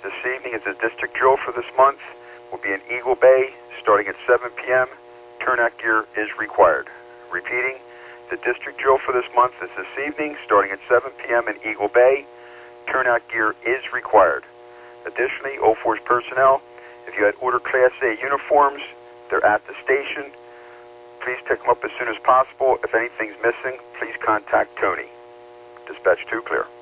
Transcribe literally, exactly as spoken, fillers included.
this evening is the district drill for this month. Will be in Eagle Bay starting at seven p m Turnout gear is required. Repeating, the district drill for this month is this evening starting at seven p m in Eagle Bay. Turnout gear is required. Additionally, O Force personnel, if you had ordered Class A uniforms, they're at the station. Please pick them up as soon as possible. If anything's missing, please contact Tony. Dispatch two, clear.